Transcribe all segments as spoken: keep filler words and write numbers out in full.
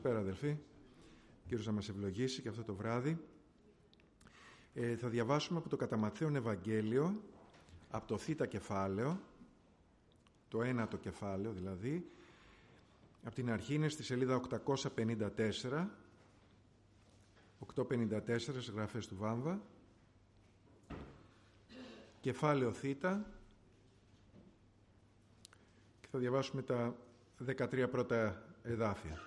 Πέρα αδελφοί, Κύριος να μας ευλογήσει και αυτό το βράδυ. Ε, θα διαβάσουμε από το κατά Ματθαίον Ευαγγέλιο, από το θήτα κεφάλαιο, το ένατο κεφάλαιο δηλαδή, από την αρχή είναι στη σελίδα οκτακόσια πενήντα τέσσερα, οκτακόσια πενήντα τέσσερα στις γραφές του Βάμβα, κεφάλαιο θήτα, και θα διαβάσουμε τα δεκατρία πρώτα εδάφια.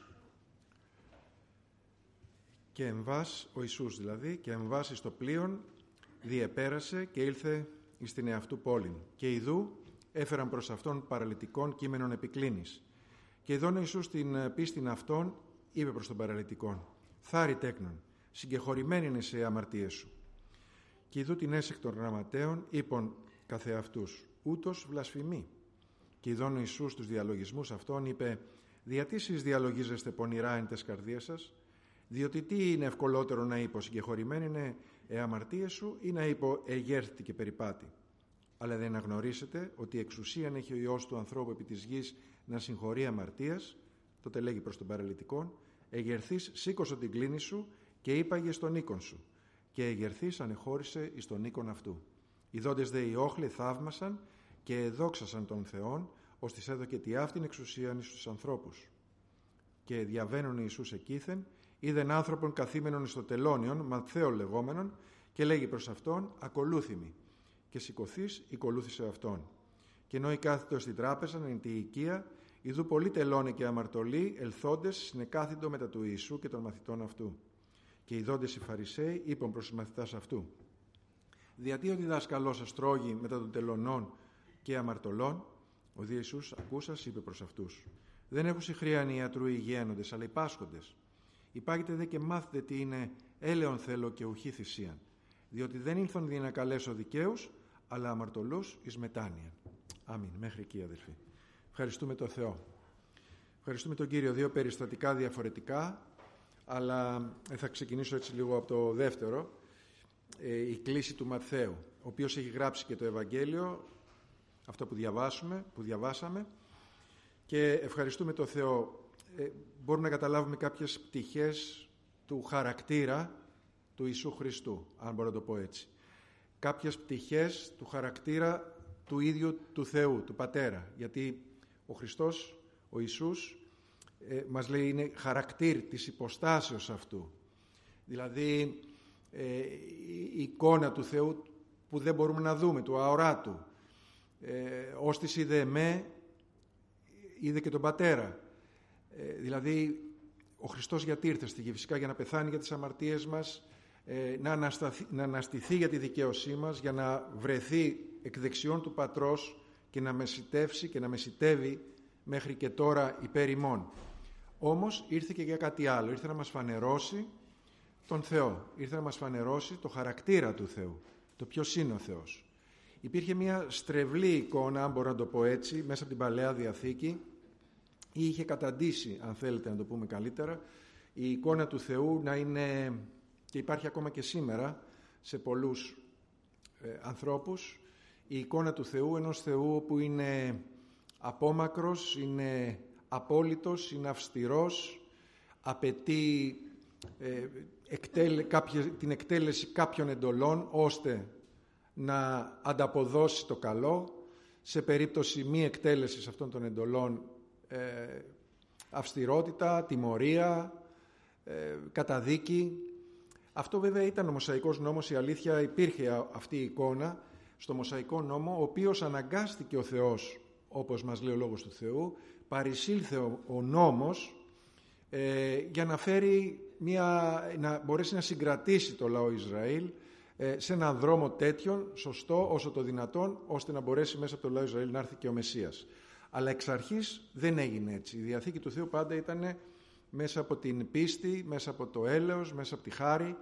Και εμβάς, ο Ιησούς δηλαδή, και εμβάσει στο πλοίον διεπέρασε και ήλθε εις την εαυτού πόλην. Και ιδού έφεραν προς αυτόν παραλυτικόν κείμενον επικλίνης. Και ειδών ο Ιησούς την πίστην αυτών είπε προς τον παραλυτικόν: «Θάρη τέκνον, συγκεχωρημένη είναι σε αμαρτίες σου». Και ιδού την έσεκ των γραμματέων είπον καθεαυτούς: «Ούτως βλασφημεί». Και ειδών ο Ιησούς τους διαλογισμούς αυτών είπε: «Διατί σεις διαλογίζεστε πονηρά εν τες καρδίες σας? Διότι τι είναι ευκολότερο να είπω, συγκεχωρημένη είναι ε αμαρτίες σου, ή να είπω εγέρθη και περιπάτη? Αλλά δεν αναγνωρίσετε ότι εξουσίαν έχει ο Υιός του ανθρώπου επί της γης να συγχωρεί αμαρτίας?» Τότε λέγει προς τον παραλυτικόν: «Εγερθείς σήκωσο την κλίνη σου και είπαγε στον οίκον σου». Και εγερθείς ανεχώρησε εις τον οίκον αυτού. Ιδόντες δε οι όχλοι θαύμασαν και εδόξασαν τον Θεόν, ώστις έδωκε τη αυτήν εξουσίαν εις τους ανθρώπους. Και διαβαίνουν Ιησούς εκείθεν, είδεν άνθρωπον καθήμενον στο τελώνιον, Ματθαίον λεγόμενον, και λέγει προς αυτόν: «Ακολούθημι». Και σηκωθείς, ακολούθησε αυτόν. Και ενώ κάθετο στην τράπεζα, εν τη οικία, ιδού πολλοί τελώνε και αμαρτωλοί, ελθόντες, συνεκάθητο μετά του Ιησού και των μαθητών αυτού. Και ειδώντες οι Φαρισαίοι, είπαν προς τους μαθητάς αυτού: «Διατί ο διδάσκαλός σας τρώγει μετά των τελωνών και αμαρτωλών?» Ο δι Ιησούς ακούσας είπε προς αυτούς: «Δεν έχουν συχρίαν οι ιατρού οι υγιαίνοντες, αλλά οι πάσχοντες. Υπάγετε δε και μάθετε τι είναι έλεον θέλω και ουχή θυσίαν. Διότι δεν ήλθον δι να καλέσω δικαίους, αλλά αμαρτωλούς εις μετάνοιαν». Αμήν. Μέχρι εκεί αδελφοί. Ευχαριστούμε τον Θεό. Ευχαριστούμε τον Κύριο. Δύο περιστατικά διαφορετικά, αλλά θα ξεκινήσω έτσι λίγο από το δεύτερο. Ε, η κλήση του Ματθαίου, ο οποίος έχει γράψει και το Ευαγγέλιο, αυτό που διαβάσουμε, που διαβάσαμε, και ευχαριστούμε τον Θεό. Ε, μπορούμε να καταλάβουμε κάποιες πτυχές του χαρακτήρα του Ιησού Χριστού, αν μπορώ να το πω έτσι. Κάποιες πτυχές του χαρακτήρα του ίδιου του Θεού, του Πατέρα. Γιατί ο Χριστός, ο Ιησούς, ε, μας λέει είναι χαρακτήρ της υποστάσεως αυτού. Δηλαδή ε, η εικόνα του Θεού που δεν μπορούμε να δούμε, του αοράτου. Ε, «Ώστις είδε εμέ, είδε και τον Πατέρα». Ε, δηλαδή ο Χριστός γιατί ήρθε στη γη? Φυσικά για να πεθάνει για τις αμαρτίες μας, ε, να, ανασταθει, να αναστηθεί για τη δικαίωσή μας, για να βρεθεί εκ δεξιών του Πατρός και να μεσιτεύσει και να μεσιτεύει μέχρι και τώρα υπέρ ημών. Όμως ήρθε και για κάτι άλλο. Ήρθε να μας φανερώσει τον Θεό. Ήρθε να μας φανερώσει το χαρακτήρα του Θεού, το ποιος είναι ο Θεός. Υπήρχε μια στρεβλή εικόνα, αν μπορώ να το πω έτσι, μέσα από την Παλαιά Διαθήκη, ή είχε καταντήσει, αν θέλετε να το πούμε καλύτερα, η εικόνα του Θεού να είναι, και υπάρχει ακόμα και σήμερα σε πολλούς ε, ανθρώπους, η εικόνα του Θεού, ενός Θεού που είναι απόμακρος, είναι απόλυτος, είναι αυστηρός, απαιτεί ε, εκτέλε, κάποια, την εκτέλεση κάποιων εντολών ώστε να ανταποδώσει το καλό. Σε περίπτωση μη εκτέλεσης αυτών των εντολών, ε, αυστηρότητα, τιμωρία, ε, καταδίκη. Αυτό βέβαια ήταν ο Μωσαϊκός νόμος. Η αλήθεια, υπήρχε αυτή η εικόνα στο Μωσαϊκό νόμο, ο οποίος αναγκάστηκε ο Θεός, όπως μας λέει ο Λόγος του Θεού, παρισήλθε ο, ο νόμος ε, για να φέρει μια, να μπορέσει να συγκρατήσει το λαό Ισραήλ ε, σε έναν δρόμο τέτοιον, σωστό όσο το δυνατόν, ώστε να μπορέσει μέσα από το λαό Ισραήλ να έρθει και ο Μεσσίας. Αλλά εξ αρχής δεν έγινε έτσι. Η Διαθήκη του Θεού πάντα ήταν μέσα από την πίστη, μέσα από το έλεος, μέσα από τη χάρη,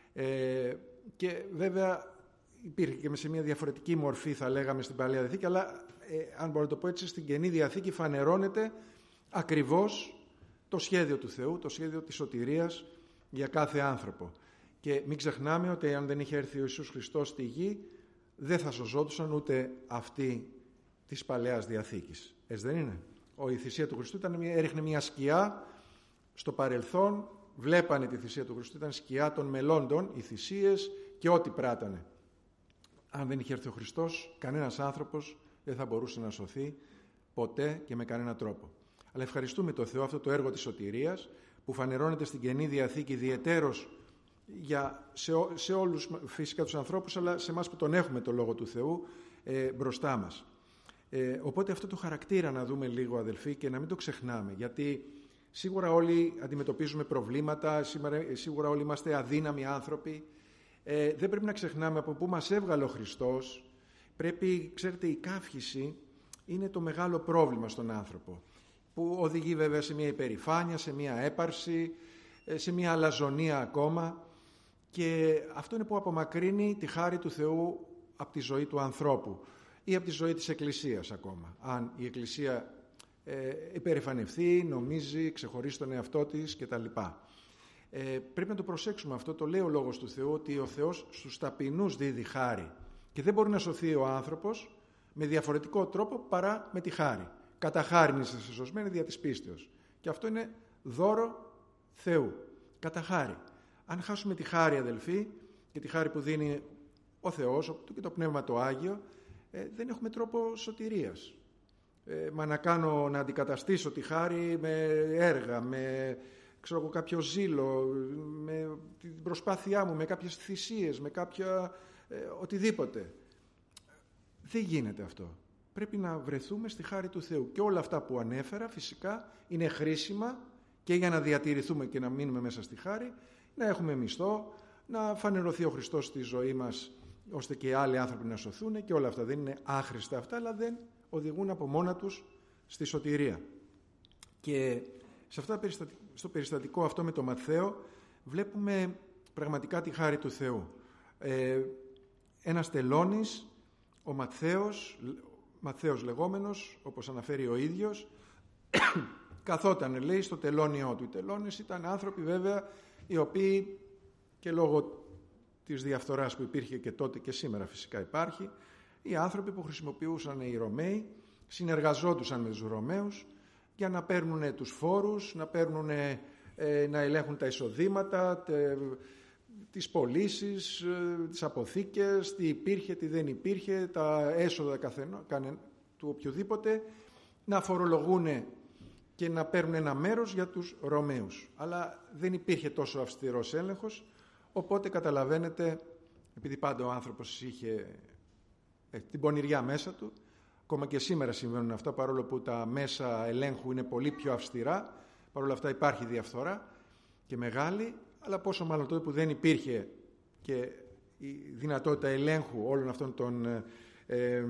ε, και βέβαια υπήρχε και σε μια διαφορετική μορφή, θα λέγαμε, στην Παλαιά Διαθήκη, αλλά ε, αν μπορώ να το πω έτσι, στην Καινή Διαθήκη φανερώνεται ακριβώς το σχέδιο του Θεού, το σχέδιο της σωτηρίας για κάθε άνθρωπο. Και μην ξεχνάμε ότι αν δεν είχε έρθει ο Ιησούς Χριστός στη γη, δεν θα σωζόντουσαν ούτε αυτοί της Παλαιάς Διαθήκης. Έτσι δεν είναι? Η θυσία του Χριστού ήταν, έριχνε μια σκιά στο παρελθόν βλέπανε τη θυσία του Χριστού, ήταν σκιά των μελλόντων, οι θυσίες και ό,τι πράτανε. Αν δεν είχε έρθει ο Χριστός, κανένας άνθρωπος δεν θα μπορούσε να σωθεί ποτέ και με κανένα τρόπο. Αλλά ευχαριστούμε τον Θεό αυτό το έργο της σωτηρίας που φανερώνεται στην Καινή Διαθήκη ιδιαιτέρως για, σε, σε όλους φυσικά τους ανθρώπους, αλλά σε εμάς που τον έχουμε το Λόγο του Θεού ε, μπροστά μας. Ε, οπότε αυτό το χαρακτήρα να δούμε λίγο, αδελφοί, και να μην το ξεχνάμε, γιατί σίγουρα όλοι αντιμετωπίζουμε προβλήματα, σίγουρα όλοι είμαστε αδύναμοι άνθρωποι. Ε, δεν πρέπει να ξεχνάμε από πού μας έβγαλε ο Χριστός. Πρέπει, ξέρετε, η καύχηση είναι το μεγάλο πρόβλημα στον άνθρωπο, που οδηγεί βέβαια σε μια υπερηφάνεια, σε μια έπαρση, σε μια αλαζονία ακόμα, και αυτό είναι που απομακρύνει τη χάρη του Θεού από τη ζωή του ανθρώπου ή από τη ζωή της Εκκλησίας ακόμα. Αν η Εκκλησία ε, υπερηφανευθεί, νομίζει, ξεχωρίσει τον εαυτό της κτλ. Ε, πρέπει να το προσέξουμε αυτό, το λέει ο Λόγος του Θεού, ότι ο Θεός στους ταπεινούς δίδει χάρη και δεν μπορεί να σωθεί ο άνθρωπος με διαφορετικό τρόπο παρά με τη χάρη. Κατά χάριν είστε σωσμένοι δια της πίστεως. Και αυτό είναι δώρο Θεού. Κατά χάρη. Αν χάσουμε τη χάρη, αδελφοί, και τη χάρη που δίνει ο Θεός και το Πνεύμα το Άγιο, ε, δεν έχουμε τρόπο σωτηρίας. Ε, μα να κάνω, να αντικαταστήσω τη χάρη με έργα, με ξέρω εγώ, κάποιο ζήλο, με την προσπάθειά μου, με κάποιες θυσίες, με κάποια ε, οτιδήποτε. Δεν γίνεται αυτό. Πρέπει να βρεθούμε στη χάρη του Θεού. Και όλα αυτά που ανέφερα φυσικά είναι χρήσιμα και για να διατηρηθούμε και να μείνουμε μέσα στη χάρη, να έχουμε μισθό, να φανερωθεί ο Χριστός στη ζωή μας, ώστε και άλλοι άνθρωποι να σωθούν, και όλα αυτά δεν είναι άχρηστα αυτά, αλλά δεν οδηγούν από μόνα τους στη σωτηρία. Και σε αυτά, στο περιστατικό αυτό με τον Ματθαίο βλέπουμε πραγματικά τη χάρη του Θεού. Ε, ένας τελώνης, ο Ματθαίος, Ματθαίος λεγόμενος, όπως αναφέρει ο ίδιος, καθόταν, λέει, στο τελώνιό του. Οι τελώνες ήταν άνθρωποι βέβαια οι οποίοι, και λόγω της διαφθοράς που υπήρχε και τότε και σήμερα φυσικά υπάρχει, οι άνθρωποι που χρησιμοποιούσαν οι Ρωμαίοι συνεργαζόντουσαν με τους Ρωμαίους για να παίρνουν τους φόρους, να, παίρνουν, ε, να ελέγχουν τα εισοδήματα, τε, τις πωλήσεις, ε, τις αποθήκες, τι υπήρχε, τι δεν υπήρχε, τα έσοδα καθενό, κανε, του οποιοδήποτε, να φορολογούν και να παίρνουν ένα μέρος για τους Ρωμαίους. Αλλά δεν υπήρχε τόσο αυστηρός έλεγχος, οπότε καταλαβαίνετε, επειδή πάντα ο άνθρωπος είχε ε, την πονηριά μέσα του, ακόμα και σήμερα συμβαίνουν αυτά, παρόλο που τα μέσα ελέγχου είναι πολύ πιο αυστηρά, παρόλα αυτά υπάρχει διαφθορά και μεγάλη, αλλά πόσο μάλλον τότε που δεν υπήρχε και η δυνατότητα ελέγχου όλων αυτών των, ε,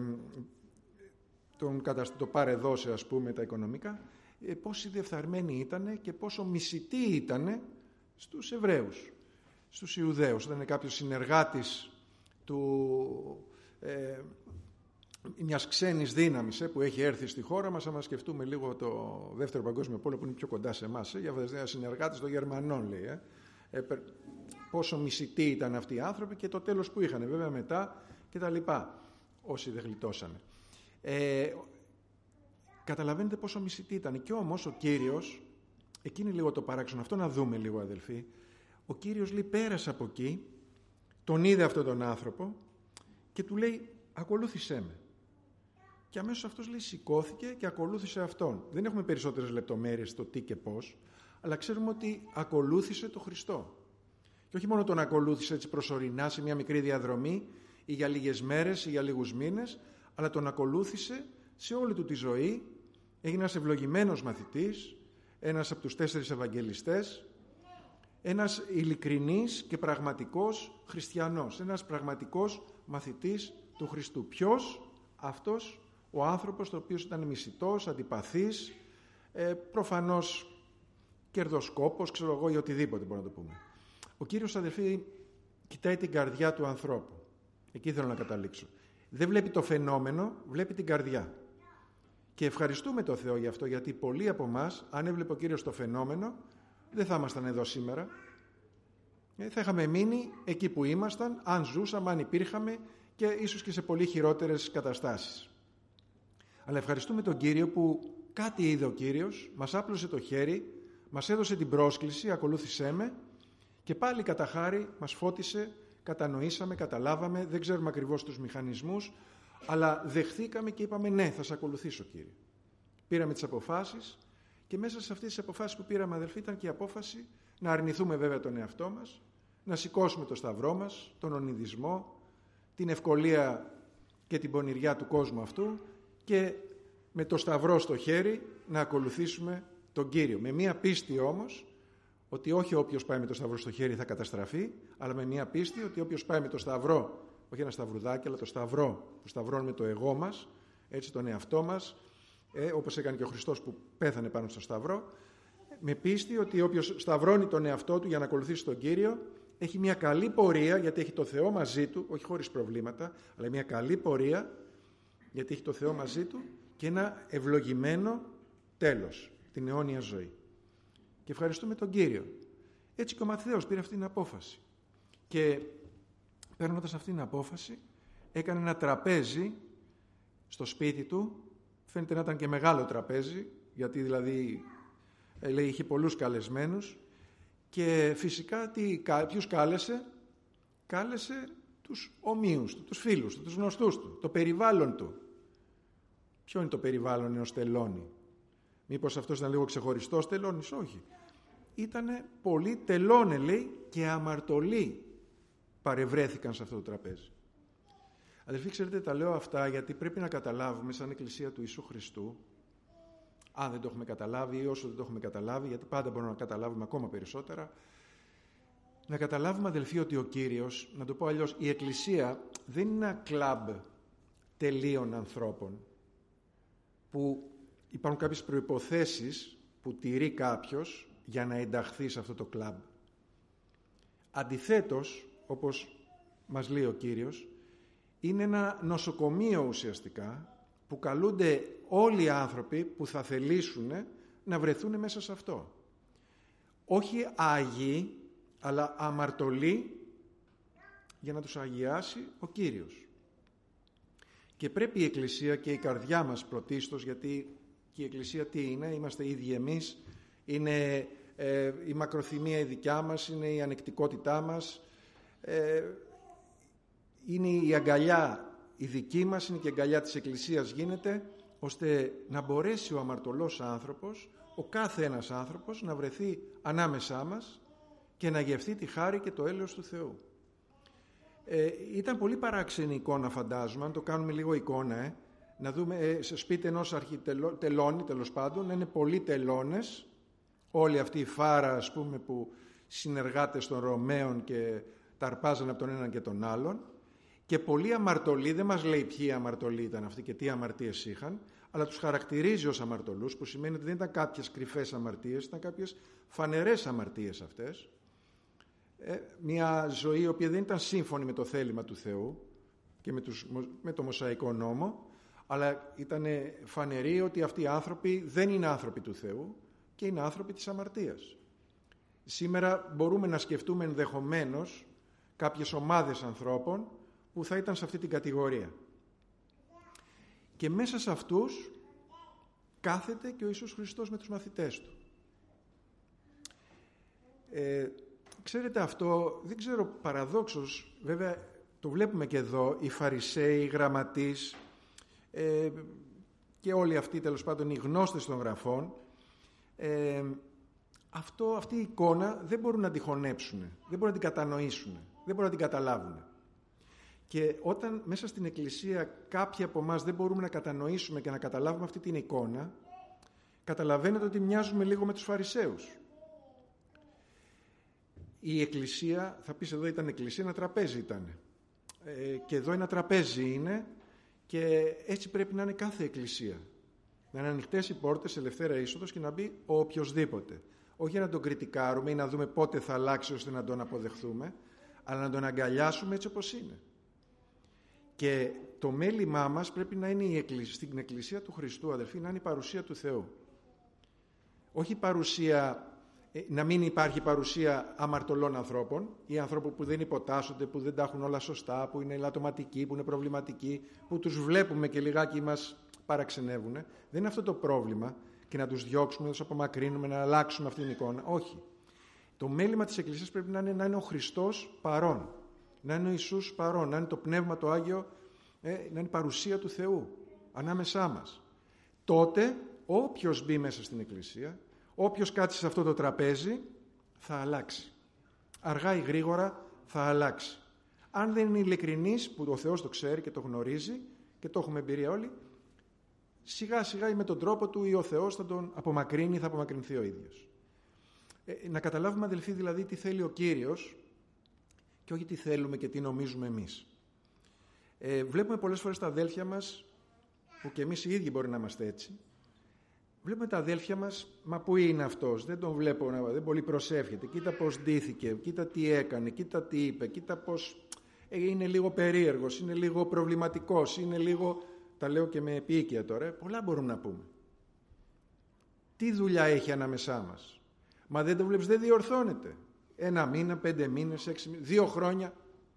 των το πάρε δώσε, ας πούμε, τα οικονομικά, ε, πόσοι διεφθαρμένοι ήταν και πόσο μισητοί ήταν στους Εβραίους, στους Ιουδαίους. Όταν είναι κάποιος συνεργάτης του... Ε, μιας ξένης δύναμης ε, που έχει έρθει στη χώρα μας, άμα σκεφτούμε λίγο το Δεύτερο Παγκόσμιο Πόλεμο που είναι πιο κοντά σε εμάς, ε, για αυτές συνεργάτες των Γερμανών, λέει. Ε. Ε, πόσο μισητοί ήταν αυτοί οι άνθρωποι και το τέλος που είχαν, βέβαια μετά και τα λοιπά, όσοι δεν γλιτώσανε. Ε, καταλαβαίνετε πόσο μισητοί ήταν. Και όμως ο Κύριος, εκείνη λίγο το παράξενο, αυτό να δούμε λίγο, αδελφοί, ο Κύριος, λέει, πέρασε από εκεί, τον είδε αυτόν τον άνθρωπο και του λέει, ακολούθησέ με. Και αμέσως αυτός, λέει, σηκώθηκε και ακολούθησε αυτόν. Δεν έχουμε περισσότερες λεπτομέρειες στο τι και πώς, αλλά ξέρουμε ότι ακολούθησε τον Χριστό. Και όχι μόνο τον ακολούθησε έτσι προσωρινά σε μια μικρή διαδρομή ή για λίγες μέρες ή για λίγους μήνες, αλλά τον ακολούθησε σε όλη του τη ζωή. Έγινε ένας ευλογημένος μαθητής, ένας από τους τέσσερις Ευαγγελιστές, ένας ειλικρινής και πραγματικός χριστιανός, ένας πραγματικός μαθητής του Χριστού. Ποιος? Αυτός ο άνθρωπος, ο οποίος ήταν μισητός, αντιπαθής, ε, προφανώς κερδοσκόπος, ξέρω εγώ, ή οτιδήποτε μπορούμε να το πούμε. Ο Κύριος, αδελφοί, κοιτάει την καρδιά του ανθρώπου. Εκεί θέλω να καταλήξω. Δεν βλέπει το φαινόμενο, βλέπει την καρδιά. Και ευχαριστούμε τον Θεό γι' αυτό, γιατί πολλοί από εμάς, αν έβλεπε ο Κύριος το φαινόμενο, δεν θα ήμασταν εδώ σήμερα. Ε, θα είχαμε μείνει εκεί που ήμασταν, αν ζούσαμε, αν υπήρχαμε, και ίσως και σε πολύ χειρότερες καταστάσεις. Αλλά ευχαριστούμε τον Κύριο που κάτι είδε ο Κύριος, μας άπλωσε το χέρι, Μας έδωσε την πρόσκληση, ακολούθησέ με, και πάλι κατά χάρη μας φώτισε, κατανοήσαμε, καταλάβαμε, δεν ξέρουμε ακριβώς τους μηχανισμούς, αλλά δεχθήκαμε και είπαμε ναι, θα σε ακολουθήσω, Κύριε. Πήραμε τις αποφάσεις και μέσα σε αυτές τις αποφάσεις που πήραμε, αδελφοί, ήταν και η απόφαση να αρνηθούμε βέβαια τον εαυτό μας, να σηκώσουμε το σταυρό μας, τον ονειδισμό, την ευκολία και την πονηριά του κόσμου αυτού και με το σταυρό στο χέρι να ακολουθήσουμε τον Κύριο. Με μία πίστη όμως ότι όχι όποιος πάει με το σταυρό στο χέρι θα καταστραφεί, αλλά με μία πίστη ότι όποιος πάει με το σταυρό, όχι ένα σταυρουδάκι, αλλά το σταυρό που σταυρώνουμε το εγώ μας, έτσι τον εαυτό μας, ε, όπως έκανε και ο Χριστός που πέθανε πάνω στο σταυρό, με πίστη ότι όποιος σταυρώνει τον εαυτό του για να ακολουθήσει τον Κύριο, έχει μια καλή πορεία, γιατί έχει το Θεό μαζί του, όχι χωρίς προβλήματα, αλλά μια καλή πορεία, γιατί έχει το Θεό μαζί του, και ένα ευλογημένο τέλος, την αιώνια ζωή. Και ευχαριστούμε τον Κύριο. Έτσι και ο Ματθαίος πήρε αυτή την απόφαση. Και παίρνοντας αυτή την απόφαση, έκανε ένα τραπέζι στο σπίτι του. Φαίνεται να ήταν και μεγάλο τραπέζι, γιατί δηλαδή λέει είχε πολλούς καλεσμένους. Και φυσικά τι, ποιους κάλεσε? Κάλεσε τους ομοίους του, τους φίλους του, τους γνωστούς του, το περιβάλλον του. Ποιο είναι το περιβάλλον ενός τελώνη? Μήπως αυτός ήταν λίγο ξεχωριστός τελώνης? Όχι. Ήτανε πολλοί τελώνε, λέει, και αμαρτωλοί παρευρέθηκαν σε αυτό το τραπέζι. Αδελφοί, ξέρετε, τα λέω αυτά γιατί πρέπει να καταλάβουμε σαν Εκκλησία του Ιησού Χριστού, αν δεν το έχουμε καταλάβει ή όσο δεν το έχουμε καταλάβει, γιατί πάντα μπορούμε να καταλάβουμε ακόμα περισσότερα, να καταλάβουμε, αδελφοί, ότι ο Κύριος, να το πω αλλιώς, η Εκκλησία δεν είναι ένα κλαμπ τελείων ανθρώπων, που υπάρχουν κάποιες προϋποθέσεις που τηρεί κάποιος για να ενταχθεί σε αυτό το κλαμπ. Αντιθέτως, όπως μας λέει ο Κύριος, είναι ένα νοσοκομείο ουσιαστικά, που καλούνται όλοι οι άνθρωποι που θα θελήσουν να βρεθούν μέσα σε αυτό. Όχι άγιοι, αλλά αμαρτωλοί, για να τους αγιάσει ο Κύριος. Και πρέπει η Εκκλησία και η καρδιά μας πρωτίστως, γιατί και η Εκκλησία τι είναι? Είμαστε ίδιοι εμείς, είναι ε, η μακροθυμία η δικιά μας, είναι η ανεκτικότητά μας, ε, είναι η αγκαλιά η δική μας, είναι και η αγκαλιά της Εκκλησίας γίνεται, ώστε να μπορέσει ο αμαρτωλός άνθρωπος, ο κάθε ένας άνθρωπος, να βρεθεί ανάμεσά μας και να γευτεί τη χάρη και το έλεος του Θεού. Ε, ήταν πολύ παράξενη εικόνα, φαντάζομαι, αν το κάνουμε λίγο εικόνα, ε, να δούμε ε, σε σπίτι ενός αρχιτελώνη, τέλος πάντων, να είναι πολλοί τελώνες, όλοι αυτοί οι φάρα, ας πούμε, που συνεργάτες των Ρωμαίων και τα αρπάζανε από τον έναν και τον άλλον, και πολλοί αμαρτωλοί, δεν μας λέει ποιοι αμαρτωλοί ήταν αυτοί και τι αμαρτίες είχαν, αλλά τους χαρακτηρίζει ως αμαρτωλούς, που σημαίνει ότι δεν ήταν κάποιες κρυφές αμαρτίες, ήταν κάποιες φανερές αμαρτίες αυτές. Ε, μια ζωή η οποία δεν ήταν σύμφωνη με το θέλημα του Θεού και με, τους, με το Μωσαϊκό νόμο, αλλά ήταν φανερή ότι αυτοί οι άνθρωποι δεν είναι άνθρωποι του Θεού και είναι άνθρωποι της αμαρτίας. Σήμερα μπορούμε να σκεφτούμε ενδεχομένως κάποιες ομάδες ανθρώπων που θα ήταν σε αυτή την κατηγορία. Και μέσα σε αυτούς κάθεται και ο Ιησούς Χριστός με τους μαθητές του. Ε, ξέρετε αυτό, δεν ξέρω, παραδόξως, βέβαια το βλέπουμε και εδώ, οι Φαρισαίοι, οι γραμματείς ε, και όλοι αυτοί τέλος πάντων οι γνώστες των γραφών, ε, αυτό, αυτή η εικόνα δεν μπορούν να τη χωνέψουν, δεν μπορούν να την κατανοήσουν, δεν μπορούν να την καταλάβουν. Και όταν μέσα στην Εκκλησία κάποιοι από εμάς δεν μπορούμε να κατανοήσουμε και να καταλάβουμε αυτή την εικόνα, καταλαβαίνετε ότι μοιάζουμε λίγο με τους Φαρισαίους. Η Εκκλησία, θα πεις εδώ ήταν Εκκλησία, ένα τραπέζι ήταν. Ε, και εδώ ένα τραπέζι είναι και έτσι πρέπει να είναι κάθε Εκκλησία. Να είναι ανοιχτές οι πόρτες, ελευθέρα είσοδος και να μπει ο οποιοσδήποτε. Όχι για να τον κριτικάρουμε ή να δούμε πότε θα αλλάξει ώστε να τον αποδεχθούμε, αλλά να τον αγκαλιάσουμε έτσι όπως είναι. Και το μέλημά μας πρέπει να είναι η εκκλησία, στην Εκκλησία του Χριστού, αδελφοί, να είναι η παρουσία του Θεού. Όχι η παρουσία, να μην υπάρχει παρουσία αμαρτωλών ανθρώπων ή ανθρώπων που δεν υποτάσσονται, που δεν τα έχουν όλα σωστά, που είναι ελαττωματικοί, που είναι προβληματικοί, που τους βλέπουμε και λιγάκι μας παραξενεύουν. Δεν είναι αυτό το πρόβλημα. και να τους διώξουμε, να τους απομακρύνουμε, να αλλάξουμε αυτή την εικόνα. Όχι. Το μέλημα της Εκκλησίας πρέπει να είναι, να είναι ο Χριστός παρών. Να είναι ο Ιησούς παρών. Να είναι το Πνεύμα το Άγιο, ε, να είναι η παρουσία του Θεού ανάμεσά μας. Τότε όποιος μπει μέσα στην Εκκλησία, όποιος κάτσει σε αυτό το τραπέζι, θα αλλάξει. Αργά ή γρήγορα θα αλλάξει. Αν δεν είναι ειλικρινής, που ο Θεός το ξέρει και το γνωρίζει και το έχουμε εμπειρία όλοι, σιγά σιγά ή με τον τρόπο του ή ο Θεός θα τον απομακρύνει, θα απομακρυνθεί ο ίδιος. Ε, να καταλάβουμε, αδελφοί, δηλαδή τι θέλει ο Κύριος και όχι τι θέλουμε και τι νομίζουμε εμείς. Ε, βλέπουμε πολλές φορές τα αδέλφια μας, που και εμείς οι ίδιοι μπορεί να είμαστε έτσι, βλέπουμε τα αδέλφια μας, μα πού είναι αυτός, δεν τον βλέπω, δεν πολύ προσεύχεται, κοίτα πώς ντύθηκε, κοίτα τι έκανε, κοίτα τι είπε, κοίτα πώς είναι λίγο περίεργος, είναι λίγο προβληματικός, είναι λίγο, τα λέω και με επίοικια τώρα, πολλά μπορούμε να πούμε. Τι δουλειά έχει ανάμεσά μας. Μα δεν το βλέπεις, δεν διορθώνεται. Ένα μήνα, πέντε μήνες, έξι μήνες, δύο χρόνια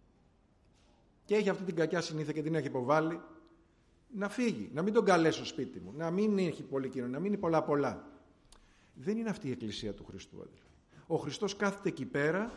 και έχει αυτή την κακιά συνήθεια και την έχει υποβάλει. Να φύγει, να μην τον καλέσω στο σπίτι μου, να μην έχει πολύ κοινό, να μην είναι πολλά πολλά. Δεν είναι αυτή η Εκκλησία του Χριστού, αδελφοί. Ο Χριστός κάθεται εκεί πέρα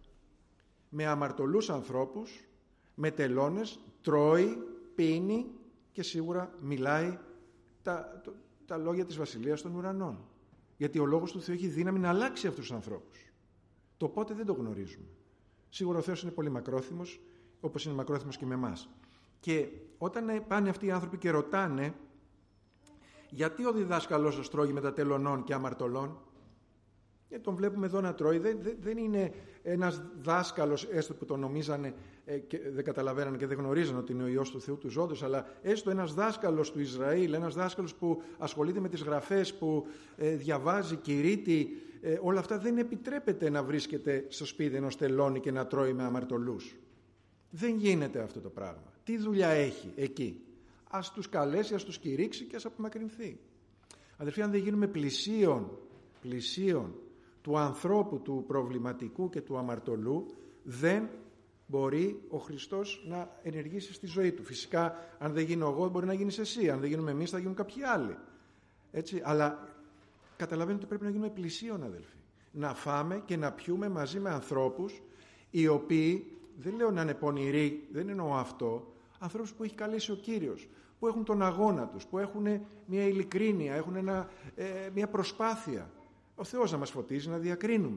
με αμαρτωλούς ανθρώπους, με τελώνες, τρώει, πίνει και σίγουρα μιλάει τα, το, τα λόγια της Βασιλείας των Ουρανών. Γιατί ο Λόγος του Θεού έχει δύναμη να αλλάξει αυτούς τους ανθρώπους. Το πότε δεν το γνωρίζουμε. Σίγουρα ο Θεός είναι πολύ μακρόθυμος, όπως είναι μακρόθυμος και με εμάς. Και όταν πάνε αυτοί οι άνθρωποι και ρωτάνε γιατί ο διδάσκαλός σας τρώγει με τα τελωνών και αμαρτωλών, γιατί τον βλέπουμε εδώ να τρώει, δεν, δεν είναι ένας δάσκαλος, έστω που τον νομίζανε ε, και δεν καταλαβαίνανε και δεν γνωρίζανε ότι είναι ο Υιός του Θεού του Ζώντος, αλλά έστω ένας δάσκαλος του Ισραήλ, ένας δάσκαλος που ασχολείται με τις γραφές, που ε, διαβάζει, κηρύττει, ε, όλα αυτά δεν επιτρέπεται να βρίσκεται στο σπίτι ενός τελώνη και να τρώει με αμαρτωλούς. Δεν γίνεται αυτό το πράγμα. Τι δουλειά έχει εκεί. Ας τους καλέσει, ας τους κηρύξει και ας απομακρυνθεί. Αδελφοί, αν δεν γίνουμε πλησίον, πλησίον του ανθρώπου, του προβληματικού και του αμαρτωλού, δεν μπορεί ο Χριστός να ενεργήσει στη ζωή του. Φυσικά, αν δεν γίνω εγώ, μπορεί να γίνεις εσύ. Αν δεν γίνουμε εμείς, θα γίνουν κάποιοι άλλοι. Έτσι, αλλά καταλαβαίνετε ότι πρέπει να γίνουμε πλησίον, αδελφοί. Να φάμε και να πιούμε μαζί με ανθρώπους οι οποίοι, δεν λέω να είναι πονηροί, δεν εννοώ αυτό, ανθρώπους που έχει καλέσει ο Κύριος, που έχουν τον αγώνα τους, που έχουν μια ειλικρίνεια, έχουν ένα, ε, μια προσπάθεια. Ο Θεός να μας φωτίζει, να διακρίνουμε.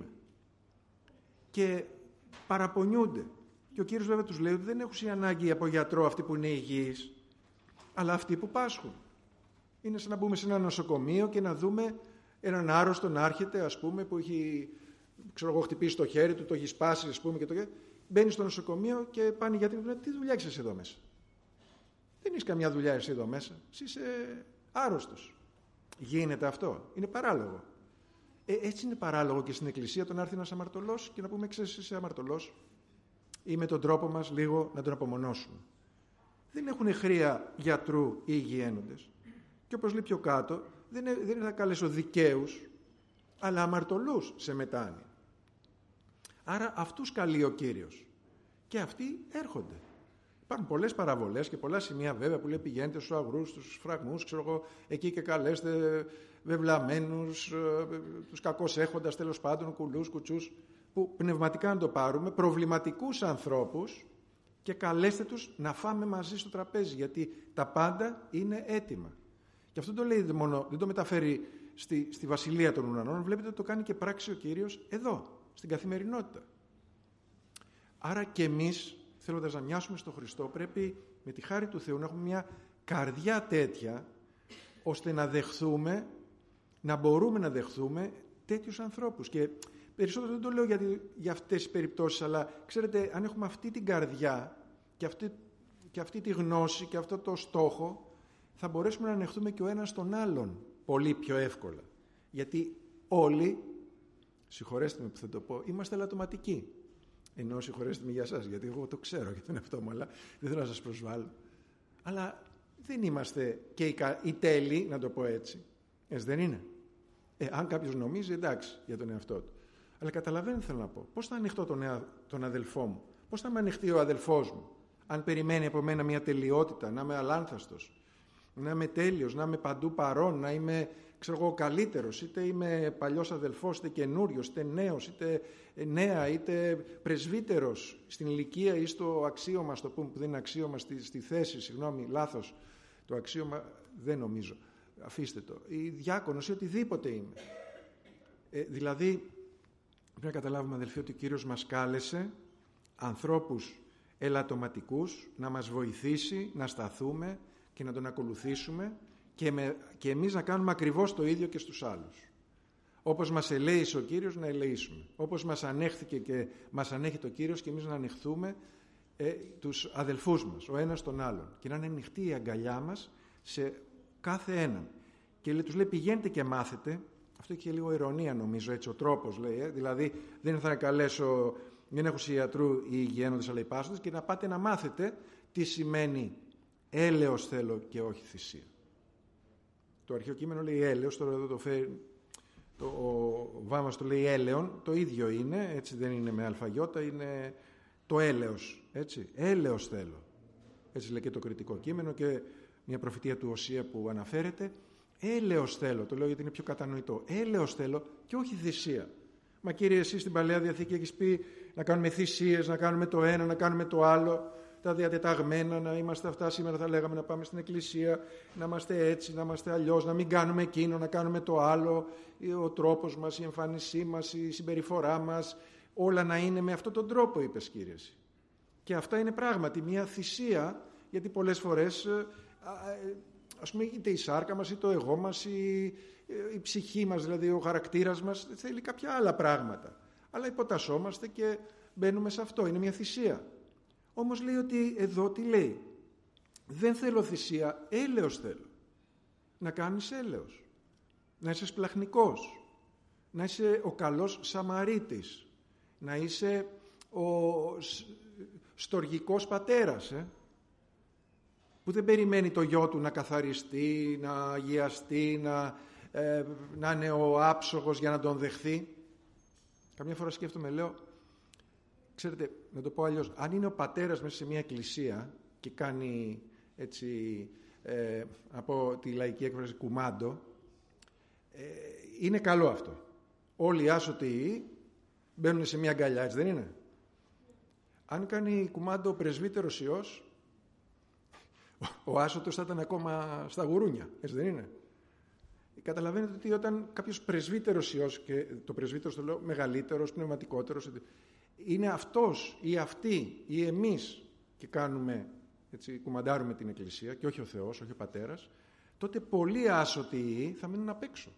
Και παραπονιούνται. Και ο Κύριος βέβαια τους λέει ότι δεν έχουν ανάγκη από γιατρό αυτοί που είναι υγιείς, αλλά αυτοί που πάσχουν. Είναι σαν να μπούμε σε ένα νοσοκομείο και να δούμε έναν άρρωστο να έρχεται, ας πούμε, που έχει, ξέρω εγώ, χτυπήσει το χέρι του, το έχει σπάσει, ας πούμε, και το χέρι. Μπαίνει στο νοσοκομείο και πάνε οι γιατροί του λένε, τι δουλειά έχεις εσύ εδώ μέσα. Δεν έχεις καμιά δουλειά εσύ εδώ μέσα. Εσύ είσαι άρρωστος. Γίνεται αυτό. Είναι παράλογο. Ε, έτσι είναι παράλογο και στην Εκκλησία το να έρθει ένας αμαρτωλός και να πούμε, ξέρεις, είσαι αμαρτωλός, ή με τον τρόπο μας λίγο να τον απομονώσουμε. Δεν έχουν χρεία γιατρού ή υγιένοντες. Και όπως λέει πιο κάτω, δεν είναι, δεν είναι θα καλέσω δικαίους, αλλά αμαρτωλούς σε μετάνοια. Άρα αυτούς καλεί ο Κύριος. Και αυτοί έρχονται. Υπάρχουν πολλές παραβολές και πολλά σημεία βέβαια που λέει πηγαίνετε στους αγρούς, στους φραγμούς, ξέρω εγώ, εκεί και καλέστε βεβλαμένους, τους κακώς έχοντας, τέλος πάντων, κουλούς, κουτσούς, που πνευματικά να το πάρουμε, προβληματικούς ανθρώπους και καλέστε τους να φάμε μαζί στο τραπέζι, γιατί τα πάντα είναι έτοιμα. Και αυτό το λέει μόνο, δεν το μεταφέρει στη, στη Βασιλεία των Ουρανών, βλέπετε το κάνει και πράξη ο Κύριος εδώ, στην καθημερινότητα. Άρα και εμείς, θέλοντας να μοιάσουμε στον Χριστό, πρέπει με τη χάρη του Θεού να έχουμε μια καρδιά τέτοια, ώστε να δεχθούμε, να μπορούμε να δεχθούμε τέτοιους ανθρώπους. Και περισσότερο δεν το λέω για, για αυτές τις περιπτώσεις, αλλά ξέρετε, αν έχουμε αυτή την καρδιά και αυτή, και αυτή τη γνώση και αυτό το στόχο, θα μπορέσουμε να ανεχθούμε και ο ένας τον άλλον πολύ πιο εύκολα. Γιατί όλοι, συγχωρέστε με που θα το πω, είμαστε λατωματικοί. Ενώ συγχωρέστε με για εσάς, γιατί εγώ το ξέρω για τον εαυτό μου, αλλά δεν θέλω να σας προσβάλλω. Αλλά δεν είμαστε και οι, οι τέλειοι, να το πω έτσι. Έτσι δεν είναι. Ε, αν κάποιος νομίζει, εντάξει, για τον εαυτό του. Αλλά καταλαβαίνετε, θέλω να πω. Πώς θα ανοιχτώ τον, τον αδελφό μου, πώς θα με ανοιχτεί ο αδελφός μου, αν περιμένει από μένα μια τελειότητα, να είμαι αλάνθαστος, να είμαι τέλειος, να είμαι παντού παρόν, να είμαι ξέρω εγώ, καλύτερος, είτε είμαι παλιός αδελφός, είτε καινούριος, είτε νέος, είτε νέα, είτε πρεσβύτερος στην ηλικία ή στο αξίωμα, στο πούμε, που δεν είναι αξίωμα, στη, στη θέση, συγγνώμη, λάθος, το αξίωμα δεν νομίζω, αφήστε το, ή διάκονος ή οτιδήποτε είμαι. Ε, δηλαδή, πρέπει να καταλάβουμε, αδελφοί, ότι ο Κύριος μας κάλεσε ανθρώπους ελαττωματικούς να μας βοηθήσει να σταθούμε και να τον ακολουθήσουμε και, με, και εμείς να κάνουμε ακριβώς το ίδιο και στους άλλους. Όπως μας ελέησε ο Κύριος, να ελεήσουμε. Όπως μας ανέχθηκε και μας ανέχει το Κύριος, και εμείς να ανεχθούμε ε, τους αδελφούς μας, ο ένας τον άλλον, και να είναι ανοιχτή η αγκαλιά μας σε κάθε έναν. Και λέει, τους λέει, πηγαίνετε και μάθετε. Αυτό έχει και λίγο ειρωνία, νομίζω, έτσι ο τρόπος, λέει. Ε, δηλαδή, δεν θα καλέσω, μην έχω ιατρού ή υγιένοντες, αλλά υπάσσοντες, και να πάτε να μάθετε τι σημαίνει έλεος θέλω και όχι θυσία. Το αρχαίο κείμενο λέει έλεος, τώρα εδώ το φέρει, το, ο Βάμας το λέει έλεον, το ίδιο είναι, έτσι δεν είναι με αλφαγιώτα, είναι το έλεος, έτσι, έλεος θέλω. Έτσι λέει και το κριτικό κείμενο και μια προφητεία του Οσία που αναφέρεται. Έλεος θέλω, το λέω γιατί είναι πιο κατανοητό. Έλεος θέλω και όχι θυσία. Μα Κύριε, εσύ στην Παλαιά Διαθήκη έχεις πει να κάνουμε θυσίες, να κάνουμε το ένα, να κάνουμε το άλλο, τα διατεταγμένα, να είμαστε αυτά. Σήμερα θα λέγαμε να πάμε στην εκκλησία, να είμαστε έτσι, να είμαστε αλλιώς, να μην κάνουμε εκείνο, να κάνουμε το άλλο, ο τρόπος μας, η εμφάνισή μας, η συμπεριφορά μας, όλα να είναι με αυτόν τον τρόπο, είπες Κύριε. Και αυτά είναι πράγματι μια θυσία, γιατί πολλές φορές, ας πούμε, είτε η σάρκα μας, είτε το εγώ μας, η, η ψυχή μας, δηλαδή ο χαρακτήρας μας, θέλει κάποια άλλα πράγματα. Αλλά υποτασσόμαστε και μπαίνουμε σε αυτό. Είναι μια θυσία. Όμως λέει ότι εδώ τι λέει. Δεν θέλω θυσία, έλεος θέλω. Να κάνεις έλεος. Να είσαι σπλαχνικός. Να είσαι ο καλός Σαμαρίτης. Να είσαι ο στοργικός πατέρας, ε? που δεν περιμένει το γιο του να καθαριστεί, να αγιαστεί, να, ε, να είναι ο άψογος για να τον δεχθεί. Καμιά φορά σκέφτομαι, λέω, ξέρετε, να το πω αλλιώς, αν είναι ο πατέρας μέσα σε μια εκκλησία και κάνει έτσι, ε, από τη λαϊκή έκφραση κουμάντο, ε, είναι καλό αυτό. Όλοι οι άσωτοι μπαίνουν σε μια αγκαλιά, έτσι δεν είναι? Αν κάνει κουμάντο ο πρεσβύτερος Υιός, ο άσωτος θα ήταν ακόμα στα γουρούνια, έτσι δεν είναι? Καταλαβαίνετε ότι όταν κάποιος πρεσβύτερος Υιός, και το πρεσβύτερος το λέω μεγαλύτερος, πνευματικότερος, είναι αυτός ή αυτή ή εμείς και κάνουμε, έτσι, κουμαντάρουμε την Εκκλησία και όχι ο Θεός, όχι ο Πατέρας, τότε πολλοί άσωτοι θα μείνουν απ' έξω.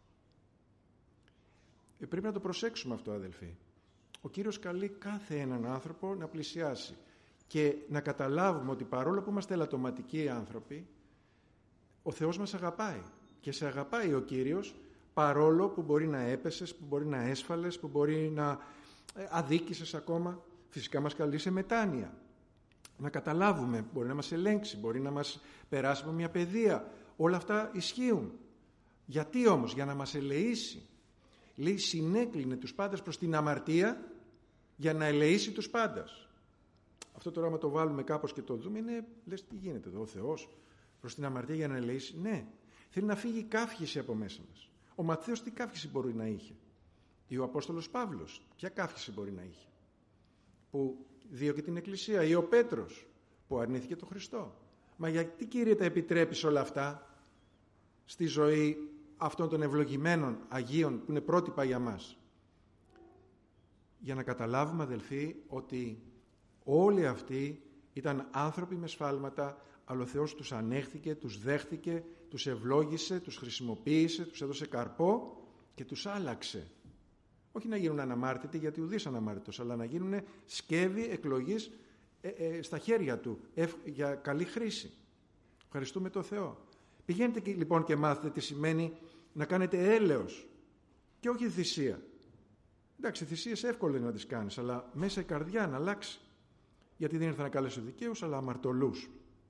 Ε, πρέπει να το προσέξουμε αυτό, αδελφοί. Ο Κύριος καλεί κάθε έναν άνθρωπο να πλησιάσει και να καταλάβουμε ότι παρόλο που είμαστε ελαττωματικοί άνθρωποι, ο Θεός μας αγαπάει και σε αγαπάει ο Κύριος, παρόλο που μπορεί να έπεσες, που μπορεί να έσφαλες, που μπορεί να αδίκησες ακόμα. Φυσικά μας καλεί σε μετάνοια. Να καταλάβουμε, μπορεί να μας ελέγξει, μπορεί να μας περάσει από μια παιδεία. Όλα αυτά ισχύουν. Γιατί όμως? Για να μας ελεήσει. Λέει, συνέκλεινε τους πάντες προς την αμαρτία για να ελεήσει τους πάντας. Αυτό τώρα, άμα το βάλουμε κάπως και το δούμε, είναι, λες, τι γίνεται εδώ, ο Θεός προς την αμαρτία για να ελεήσει? Ναι, θέλει να φύγει η καύχηση από μέσα μας. Ο Ματθαίος τι καύχηση μπορεί να είχε? Ή ο Απόστολος Παύλος, ποια καύχηση μπορεί να είχε? Που δίωκε την Εκκλησία. Ή ο Πέτρος, που αρνήθηκε τον Χριστό. Μα γιατί, Κύριε, τα επιτρέπεις όλα αυτά στη ζωή αυτών των ευλογημένων Αγίων που είναι πρότυπα για μας? Για να καταλάβουμε, αδελφοί, ότι όλοι αυτοί ήταν άνθρωποι με σφάλματα, αλλά ο Θεός τους ανέχθηκε, τους δέχτηκε, τους ευλόγησε, τους χρησιμοποίησε, τους έδωσε καρπό και τους άλλαξε. Όχι να γίνουν αναμάρτητοι, γιατί ουδής αναμάρτητος, αλλά να γίνουν σκεύη εκλογής ε, ε, στα χέρια του, ε, για καλή χρήση. Ευχαριστούμε τον Θεό. Πηγαίνετε και, λοιπόν, και μάθετε τι σημαίνει να κάνετε έλεος και όχι θυσία. Εντάξει, θυσίες εύκολο είναι να τις κάνεις, αλλά μέσα η καρδιά να αλλάξει. Γιατί δεν ήρθα να καλέσω δικαίους, αλλά αμαρτωλούς.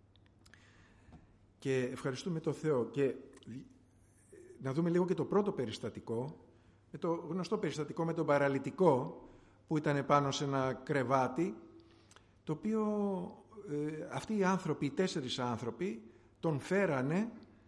Και ευχαριστούμε τον Θεό. Και να δούμε λίγο και το πρώτο περιστατικό, με το γνωστό περιστατικό με τον παραλυτικό, που ήταν πάνω σε ένα κρεβάτι, το οποίο ε, αυτοί οι άνθρωποι, οι τέσσερις άνθρωποι, τον φέρανε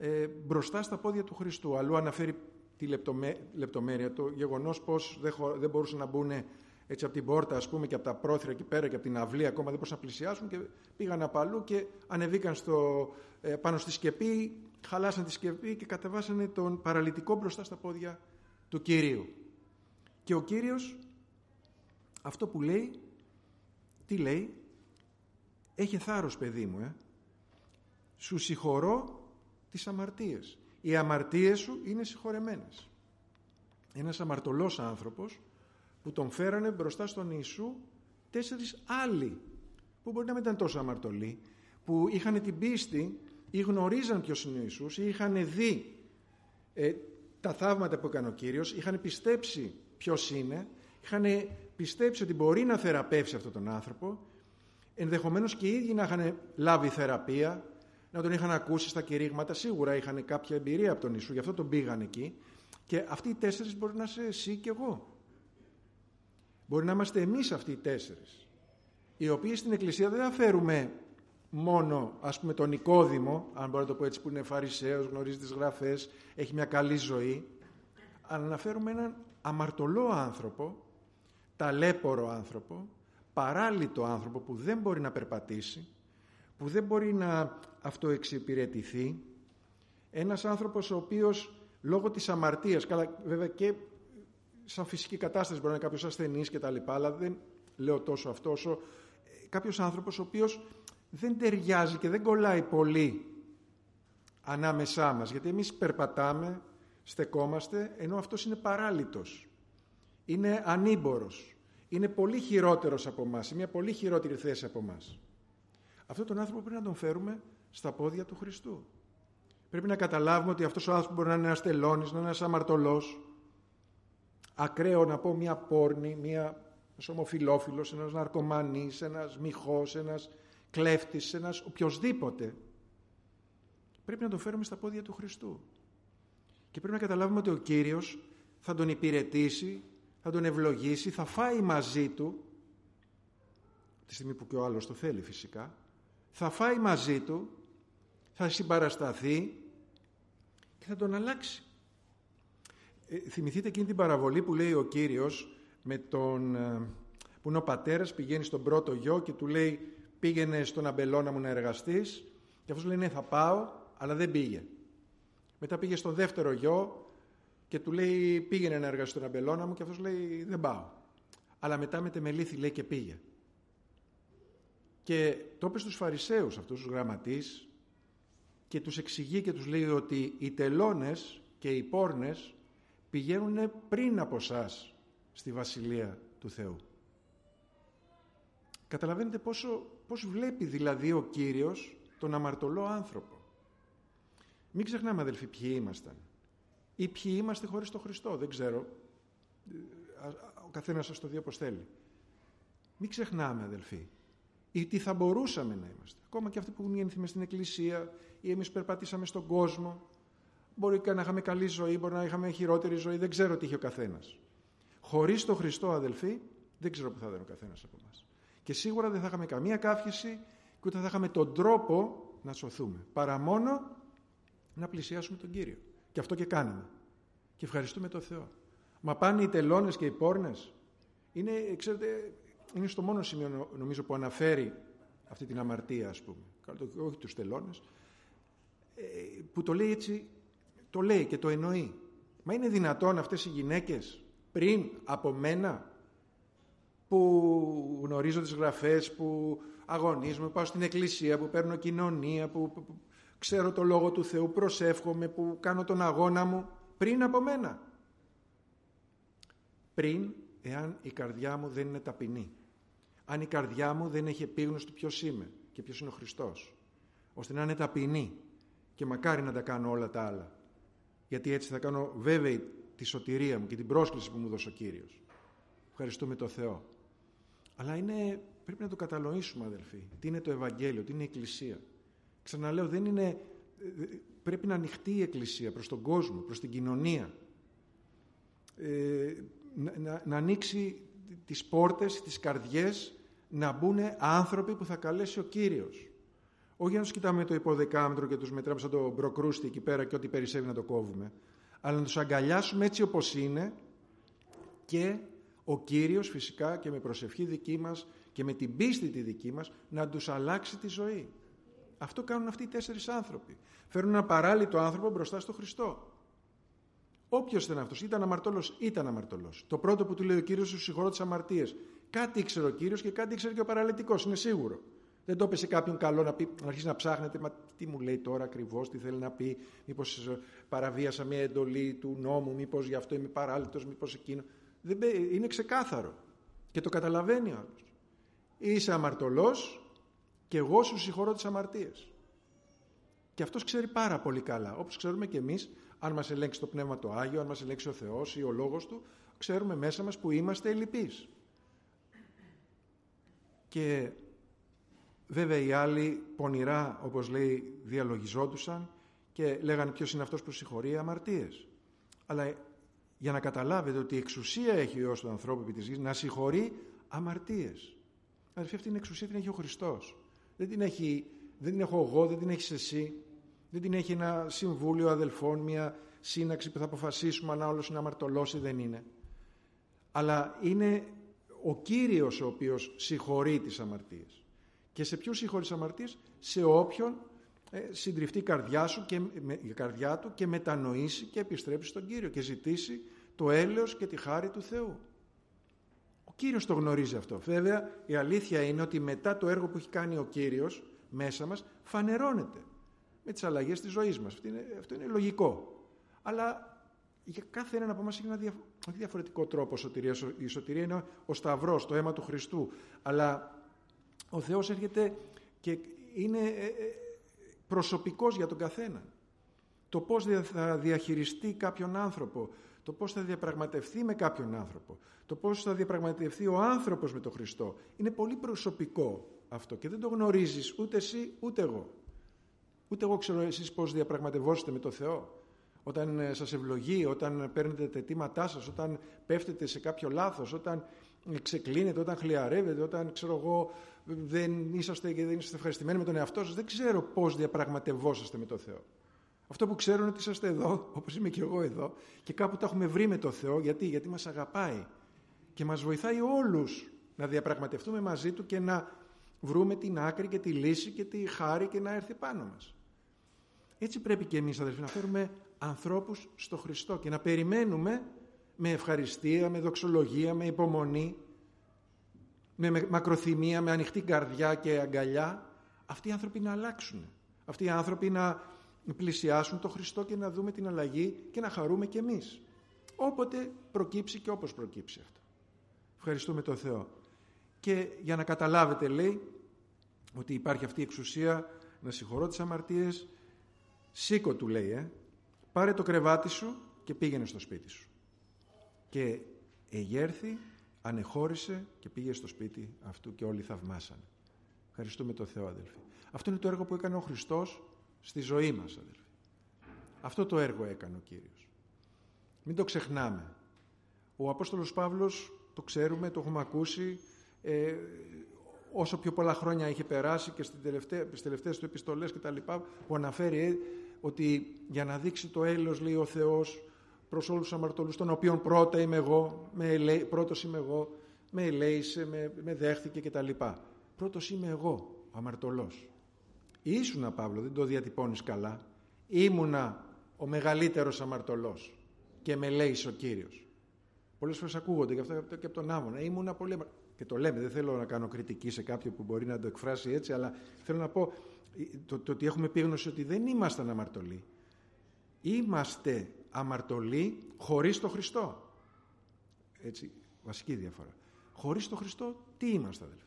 ε, μπροστά στα πόδια του Χριστού. Αλλού αναφέρει τη λεπτομέ, λεπτομέρεια, το γεγονός πως δεν, χω, δεν μπορούσαν να μπουν έτσι από την πόρτα, ας πούμε, και από τα πρόθυρα εκεί πέρα και από την αυλή, ακόμα δεν μπορούσαν να πλησιάσουν και πήγαν από αλλού και ανεβήκαν στο, ε, πάνω στη σκεπή, χαλάσαν τη σκεπή και κατεβάσανε τον παραλυτικό μπροστά στα πόδια του Κυρίου. Και ο Κύριος αυτό που λέει, τι λέει? Έχε θάρρος, παιδί μου, ε. σου συγχωρώ τις αμαρτίες. Οι αμαρτίες σου είναι συγχωρεμένες. Ένας αμαρτωλός άνθρωπος που τον φέρανε μπροστά στον Ιησού τέσσερις άλλοι που μπορεί να μην ήταν τόσο αμαρτωλοί, που είχαν την πίστη ή γνωρίζαν ποιος είναι ο Ιησούς ή είχαν δει ε, τα θαύματα που έκανε ο Κύριος, είχαν πιστέψει ποιος είναι, είχαν πιστέψει ότι μπορεί να θεραπεύσει αυτόν τον άνθρωπο, ενδεχομένως και οι ίδιοι να είχαν λάβει θεραπεία, να τον είχαν ακούσει στα κηρύγματα, σίγουρα είχαν κάποια εμπειρία από τον Ιησού, γι' αυτό τον πήγαν εκεί. Και αυτοί οι τέσσερις μπορεί να είσαι εσύ και εγώ. Μπορεί να είμαστε εμείς αυτοί οι τέσσερις, οι οποίοι στην Εκκλησία δεν θα φέρουμε μόνο, ας πούμε, τον Νικόδημο, αν μπορώ να το πω έτσι, που είναι Φαρισαίος, γνωρίζει τις γραφές, έχει μια καλή ζωή, αλλά να φέρουμε έναν αμαρτωλό άνθρωπο, ταλέπορο άνθρωπο, παράλυτο άνθρωπο που δεν μπορεί να περπατήσει, που δεν μπορεί να αυτοεξυπηρετηθεί, ένας άνθρωπος ο οποίος λόγω της αμαρτίας, καλά βέβαια και σαν φυσική κατάσταση μπορεί να είναι κάποιος ασθενής και τα λοιπά, αλλά δεν λέω τόσο αυτό, όσο κάποιος άνθρωπος ο οποίος δεν ταιριάζει και δεν κολλάει πολύ ανάμεσά μας, γιατί εμείς περπατάμε, στεκόμαστε, ενώ αυτός είναι παράλυτος, είναι ανήμπορος, είναι πολύ χειρότερος από εμάς, σε μια πολύ χειρότερη θέση από εμάς. Αυτόν τον άνθρωπο πρέπει να τον φέρουμε στα πόδια του Χριστού. Πρέπει να καταλάβουμε ότι αυτός ο άνθρωπος μπορεί να είναι ένας τελώνης, να είναι ένας αμαρτωλός, ακραίο να πω μια πόρνη, μια ομοφυλόφιλος, ένας ναρκωμανής, ένας μοιχός, ένας κλέφτης, ένας οποιοσδήποτε. Πρέπει να τον φέρουμε στα πόδια του Χριστού. Και πρέπει να καταλάβουμε ότι ο Κύριος θα τον υπηρετήσει, θα τον ευλογήσει, θα φάει μαζί του, τη στιγμή που και ο άλλος το θέλει φυσικά, θα φάει μαζί του, θα συμπαρασταθεί και θα τον αλλάξει. Ε, θυμηθείτε εκείνη την παραβολή που λέει ο Κύριος με τον, που είναι ο πατέρας, πηγαίνει στον πρώτο γιο και του λέει πήγαινε στον αμπελώνα μου να εργαστείς, και αυτός λέει ναι θα πάω, αλλά δεν πήγε. Μετά πήγε στον δεύτερο γιο και του λέει πήγαινε να εργαστείς στον αμπελώνα μου, και αυτός λέει δεν πάω. Αλλά μετά με τεμελήθη λέει και πήγε. Και το είπε στους Φαρισαίους αυτούς τους γραμματείς και τους εξηγεί και τους λέει ότι οι τελώνες και οι πόρνες πηγαίνουν πριν από εσάς στη Βασιλεία του Θεού. Καταλαβαίνετε πόσο, πώς βλέπει δηλαδή ο Κύριος τον αμαρτωλό άνθρωπο. Μην ξεχνάμε αδελφοί ποιοι ήμασταν ή ποιοι είμαστε χωρίς τον Χριστό, δεν ξέρω, ο καθένας σας το δει όπως θέλει. Μην ξεχνάμε αδελφοί ή τι θα μπορούσαμε να είμαστε. Ακόμα και αυτοί που γεννηθήκαμε στην Εκκλησία ή εμείς περπατήσαμε στον κόσμο. Μπορεί και να είχαμε καλή ζωή, μπορεί να είχαμε χειρότερη ζωή, δεν ξέρω τι είχε ο καθένας. Χωρίς τον Χριστό αδελφοί, δεν ξέρω που θα ήταν ο καθένας από εμάς. Και σίγουρα δεν θα είχαμε καμία καύχηση και ούτε θα είχαμε τον τρόπο να σωθούμε. Παρά μόνο να πλησιάσουμε τον Κύριο. Και αυτό και κάναμε. Και ευχαριστούμε τον Θεό. Μα πάνε οι τελώνες και οι πόρνες. Είναι, ξέρετε, είναι στο μόνο σημείο νομίζω που αναφέρει αυτή την αμαρτία, ας πούμε. Όχι τους τελώνες. Που το λέει έτσι, το λέει και το εννοεί. Μα είναι δυνατόν αυτές οι γυναίκες πριν από μένα που γνωρίζω τις γραφές, που αγωνίζομαι, που πάω στην εκκλησία, που παίρνω κοινωνία, που, που, που ξέρω το Λόγο του Θεού, προσεύχομαι, που κάνω τον αγώνα μου, πριν από μένα. Πριν, εάν η καρδιά μου δεν είναι ταπεινή. Αν η καρδιά μου δεν έχει επίγνωση του ποιος είμαι και ποιος είναι ο Χριστός, ώστε να είναι ταπεινή και μακάρι να τα κάνω όλα τα άλλα. Γιατί έτσι θα κάνω βέβαιη τη σωτηρία μου και την πρόσκληση που μου δώσει ο Κύριος. Ευχαριστούμε τον Θεό. Αλλά είναι, πρέπει να το κατανοήσουμε αδελφοί. Τι είναι το Ευαγγέλιο, τι είναι η Εκκλησία. Ξαναλέω, δεν είναι, πρέπει να ανοιχτεί η Εκκλησία προς τον κόσμο, προς την κοινωνία. Ε, να, να, να ανοίξει τις πόρτες, τις καρδιές, να μπουν άνθρωποι που θα καλέσει ο Κύριος. Όχι να τους κοιτάμε με το υποδεκάμετρο και τους μετράμε σαν το μπροκρούστη εκεί πέρα και ό,τι περισσεύει να το κόβουμε, αλλά να τους αγκαλιάσουμε έτσι όπως είναι και ο Κύριος φυσικά και με προσευχή δική μας και με την πίστη τη δική μας να τους αλλάξει τη ζωή. Αυτό κάνουν αυτοί οι τέσσερις άνθρωποι. Φέρνουν ένα παράλυτο άνθρωπο μπροστά στο Χριστό. Όποιος ήταν αυτός, ήταν αμαρτωλός, ήταν αμαρτωλός. Το πρώτο που του λέει ο Κύριος, σου συγχωρώ τις αμαρτίες. Κάτι ήξερε ο Κύριος και κάτι ήξερε και ο παραλυτικός, είναι σίγουρο. Δεν το έπεσε κάποιον καλό να, πει, να αρχίσει να ψάχνετε, μα τι μου λέει τώρα ακριβώς, τι θέλει να πει, μήπως παραβίασα μια εντολή του νόμου, μήπως γι' αυτό είμαι παράλυτος, μήπως εκείνο. Δεν, είναι ξεκάθαρο και το καταλαβαίνει ο άλλος. Είσαι αμαρτωλός και εγώ σου συγχωρώ τις αμαρτίες. Και αυτός ξέρει πάρα πολύ καλά, όπως ξέρουμε και εμείς, αν μας ελέγξει το Πνεύμα το Άγιο, αν μας ελέγξει ο Θεός ή ο Λόγος Του, ξέρουμε μέσα μας που είμαστε ελλειπείς. Και βέβαια οι άλλοι πονηρά, όπως λέει, διαλογιζόντουσαν και λέγανε ποιος είναι αυτός που συγχωρεί αμαρτίες. Αλλά για να καταλάβετε ότι η εξουσία έχει ο Υιός του ανθρώπου επί της γης να συγχωρεί αμαρτίες. Αδελφοί, αυτή την εξουσία την έχει ο Χριστός. Δεν την, έχει, δεν την έχω εγώ, δεν την έχεις εσύ. Δεν την έχει ένα συμβούλιο αδελφών, μια σύναξη που θα αποφασίσουμε αν άλλος είναι αμαρτωλός ή δεν είναι. Αλλά είναι ο Κύριος ο οποίος συγχωρεί τις αμαρτίες. Και σε ποιους συγχωρεί τις αμαρτίες? Σε όποιον ε, συντριφτεί η καρδιά, σου και, με, η καρδιά του και μετανοήσει και επιστρέψει στον Κύριο και ζητήσει το έλεος και τη χάρη του Θεού. Ο Κύριος το γνωρίζει αυτό. Βέβαια η αλήθεια είναι ότι μετά το έργο που έχει κάνει ο Κύριος μέσα μας φανερώνεται με τις αλλαγές της ζωής μας. Αυτό είναι, αυτό είναι λογικό. Αλλά για κάθε έναν από εμάς έχει ένα δια, διαφορετικό τρόπο σωτηρία. Η σωτηρία είναι ο Σταυρός, το αίμα του Χριστού. Αλλά ο Θεός έρχεται και είναι προσωπικός για τον καθένα. Το πώς θα διαχειριστεί κάποιον άνθρωπο, το πώς θα διαπραγματευτεί με κάποιον άνθρωπο, το πώς θα διαπραγματευτεί ο άνθρωπος με τον Χριστό, είναι πολύ προσωπικό αυτό και δεν το γνωρίζεις ούτε εσύ ούτε εγώ. Ούτε εγώ ξέρω εσείς πώς διαπραγματευόσετε με τον Θεό. Όταν σας ευλογεί, όταν παίρνετε τα αιτήματά σας, όταν πέφτετε σε κάποιο λάθος, όταν ξεκλίνετε, όταν χλιαρεύετε, όταν ξέρω εγώ δεν είσαστε και δεν είσαστε ευχαριστημένοι με τον εαυτό σας, δεν ξέρω πώς διαπραγματευόσαστε με τον Θεό. Αυτό που ξέρω είναι ότι είσαστε εδώ, όπως είμαι και εγώ εδώ, και κάπου τα έχουμε βρει με τον Θεό. Γιατί, Γιατί μας αγαπάει και μας βοηθάει όλους να διαπραγματευτούμε μαζί Του και να βρούμε την άκρη και τη λύση και τη χάρη και να έρθει πάνω μας. Έτσι πρέπει και εμείς, αδελφοί, να φέρουμε ανθρώπους στο Χριστό και να περιμένουμε με ευχαριστία, με δοξολογία, με υπομονή, με μακροθυμία, με ανοιχτή καρδιά και αγκαλιά, αυτοί οι άνθρωποι να αλλάξουν. Αυτοί οι άνθρωποι να πλησιάσουν το Χριστό και να δούμε την αλλαγή και να χαρούμε κι εμείς. Όποτε προκύψει και όπως προκύψει αυτό. Ευχαριστούμε τον Θεό. Και για να καταλάβετε, λέει, ότι υπάρχει αυτή η εξουσία να συγχωρώ τις αμαρτίες, σήκω, του λέει, ε, πάρε το κρεβάτι σου και πήγαινε στο σπίτι σου. Και εγέρθη, ανεχώρησε και πήγε στο σπίτι αυτού και όλοι θαυμάσανε. Ευχαριστούμε τον Θεό, αδελφοί. Αυτό είναι το έργο που έκανε ο Χριστός στη ζωή μας, αδελφοί. Αυτό το έργο έκανε ο Κύριος. Μην το ξεχνάμε. Ο Απόστολος Παύλος, το ξέρουμε, το έχουμε ακούσει, ε, όσο πιο πολλά χρόνια είχε περάσει και στις τελευταίες, στις τελευταίες του επιστολές και τα λοιπά, που αναφέρει ε, ότι για να δείξει το έλεος, λέει ο Θεός, προς όλους τους αμαρτωλούς, των οποίων πρώτα είμαι εγώ, με ελέ, πρώτος είμαι εγώ, με ελέησε, με, με δέχτηκε και τα λοιπά. Πρώτος είμαι εγώ, ο αμαρτωλός. Ήσουνα, Παύλο, δεν το διατυπώνεις καλά, ήμουνα ο μεγαλύτερος αμαρτωλός και με ελέησε ο Κύριος. Πολλές φορές ακούγονται και αυτό και από τον Άμβονα. Ήμουνα πολύ αμαρτωλός. Και το λέμε, δεν θέλω να κάνω κριτική σε κάποιον που μπορεί να το εκφράσει έτσι, αλλά θέλω να πω το, το ότι έχουμε επίγνωση ότι δεν ήμασταν αμαρτωλοί. Είμαστε αμαρτωλοί χωρίς το Χριστό. Έτσι, βασική διαφορά. Χωρίς το Χριστό, τι είμαστε, αδελφοί?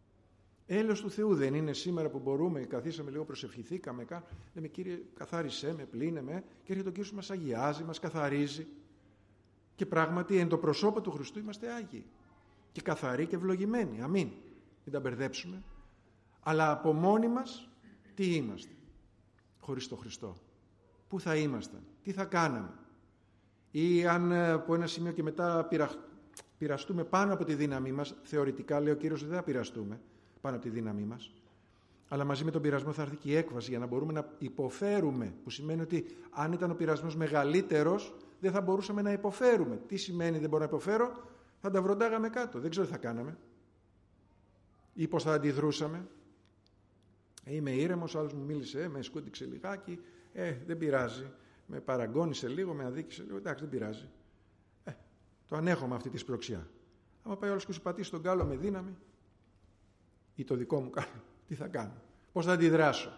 Έλεος του Θεού δεν είναι σήμερα που μπορούμε, καθίσαμε λίγο, προσευχηθήκαμε, λέμε, Κύριε, καθάρισέ με, πλύνε με, και έρχεται ο Κύριος, μας αγιάζει, μας καθαρίζει. Και πράγματι, εν το προσώπο του Χριστού είμαστε άγιοι και καθαροί και ευλογημένοι. Αμήν. Μην τα μπερδέψουμε. Αλλά από μόνοι μας τι είμαστε χωρίς το Χριστό? Πού θα ήμασταν? Τι θα κάναμε? Ή αν από ένα σημείο και μετά πειρα... πειραστούμε πάνω από τη δύναμή μας, θεωρητικά λέει ο Κύριος, δεν θα πειραστούμε πάνω από τη δύναμή μας, Αλλά μαζί με τον πειρασμό θα έρθει και η έκβαση για να μπορούμε να υποφέρουμε. Που σημαίνει ότι αν ήταν ο πειρασμός μεγαλύτερος, δεν θα μπορούσαμε να υποφέρουμε. Τι σημαίνει δεν μπορώ να υποφέρω? Θα τα βροντάγαμε κάτω. Δεν ξέρω τι θα κάναμε. Ή πώς θα αντιδρούσαμε. Ε, είμαι ήρεμος, ο άλλος μου μίλησε, ε, με σκούντιξε λιγάκι. Ε, δεν πειράζει. Με παραγκώνησε λίγο, με αδίκησε λίγο. Εντάξει, δεν πειράζει. Ε, το ανέχομαι αυτή τη σπροξιά. Άμα πάει ο άλλος και σου πατήσει τον κάλο με δύναμη, ή το δικό μου κάλο, τι θα κάνω? Πώς θα αντιδράσω?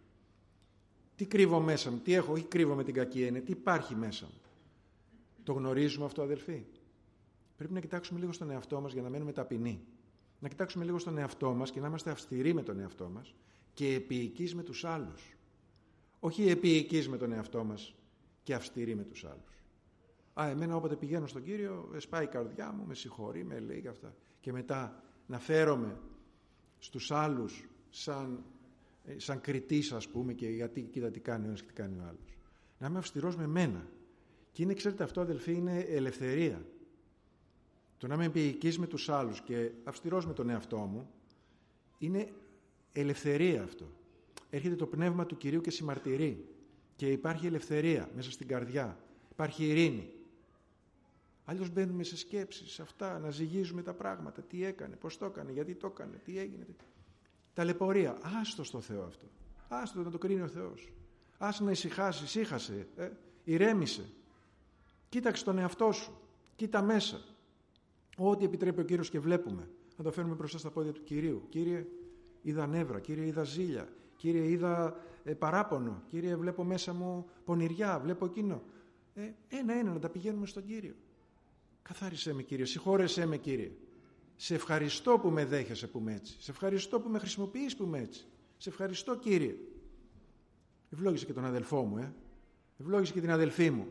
Τι κρύβω μέσα μου? Τι έχω? Όχι κρύβω με την κακή έννοια. Τι υπάρχει μέσα μου? Το γνωρίζουμε αυτό, αδελφοί? Πρέπει να κοιτάξουμε λίγο στον εαυτό μας για να μένουμε ταπεινοί. Να κοιτάξουμε λίγο στον εαυτό μας και να είμαστε αυστηροί με τον εαυτό μας και επίοικείς με τους άλλους. Όχι επίοικείς με τον εαυτό μας και αυστηροί με τους άλλους. Α, εμένα όποτε πηγαίνω στον Κύριο, σπάει η καρδιά μου, με συγχωρεί, με λέει και αυτά. Και μετά να φέρομαι στους άλλους σαν, σαν κριτής, ας πούμε, και γιατί κοίτα τι κάνει ο ένας και τι κάνει ο άλλος. Να είμαι αυστηρός με μένα. Και είναι, ξέρετε, αυτό, αδελφοί, είναι ελευθερία. Το να είμαι επίοικείς με τους άλλους και αυστηρός με τον εαυτό μου είναι ελευθερία αυτό. Έρχεται το πνεύμα του Κυρίου και συμμαρτυρεί και υπάρχει ελευθερία μέσα στην καρδιά. Υπάρχει ειρήνη. Αλλιώς μπαίνουμε σε σκέψεις, σε αυτά, να ζυγίζουμε τα πράγματα. Τι έκανε, πώς το έκανε, γιατί το έκανε, τι έγινε. Ταλαιπωρία. Άστο στο Θεό αυτό. Άστο να το κρίνει ο Θεός. Άστο να ησυχάσει, ησύχασε, ε, ηρέμησε. Κοίταξε τον εαυτό σου. Κοίτα μέσα. Ό,τι επιτρέπει ο Κύριος και βλέπουμε, να το φέρουμε μπροστά στα πόδια του Κυρίου. Κύριε, είδα νεύρα. Κύριε, είδα ζήλια. Κύριε, είδα ε, παράπονο. Κύριε, βλέπω μέσα μου πονηριά. Βλέπω εκείνο. Ε, ένα-ένα να τα πηγαίνουμε στον Κύριο. Καθάρισέ με, Κύριε. Συγχώρεσέ με, Κύριε. Σε ευχαριστώ που με δέχεσαι που είμαι έτσι. Σε ευχαριστώ που με χρησιμοποιείς που είμαι έτσι. Σε ευχαριστώ, Κύριε. Ευλόγησε και τον αδελφό μου, ε. Ευλόγησε και την αδελφή μου.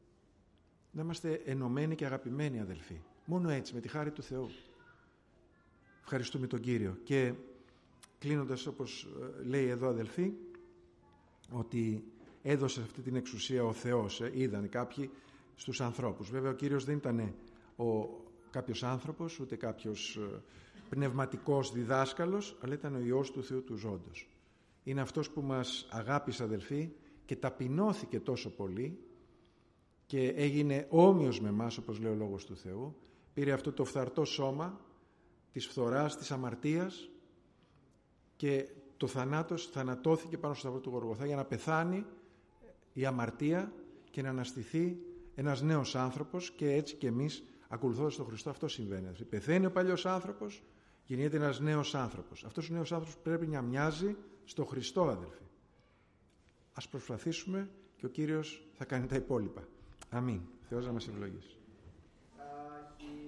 Να είμαστε ενωμένοι και αγαπημένοι αδελφοί. Μόνο έτσι, με τη χάρη του Θεού. Ευχαριστούμε τον Κύριο. Και κλείνοντας, όπως λέει εδώ, αδελφοί, ότι έδωσε αυτή την εξουσία ο Θεός, ε, είδαν κάποιοι, στους ανθρώπους. Βέβαια ο Κύριος δεν ήταν ο, κάποιος άνθρωπος, ούτε κάποιος πνευματικός διδάσκαλος, αλλά ήταν ο Υιός του Θεού του ζώντος. Είναι αυτός που μας αγάπησε, αδελφοί, και ταπεινώθηκε τόσο πολύ και έγινε όμοιος με εμάς, όπως λέει ο Λόγος του Θεού. Πήρε αυτό το φθαρτό σώμα της φθοράς, της αμαρτίας και το θανάτος θανατώθηκε πάνω στο σταυρό του Γολγοθά για να πεθάνει η αμαρτία και να αναστηθεί ένας νέος άνθρωπος, και έτσι και εμείς ακολουθώντας τον Χριστό αυτό συμβαίνει. Πεθαίνει ο παλιός άνθρωπος, γεννιέται ένας νέος άνθρωπος. Αυτός ο νέος άνθρωπος πρέπει να μοιάζει στο Χριστό, αδελφοί. Ας προσπαθήσουμε και ο Κύριος θα κάνει τα υπόλοιπα. Αμήν. Θεός να μας ευλογήσει.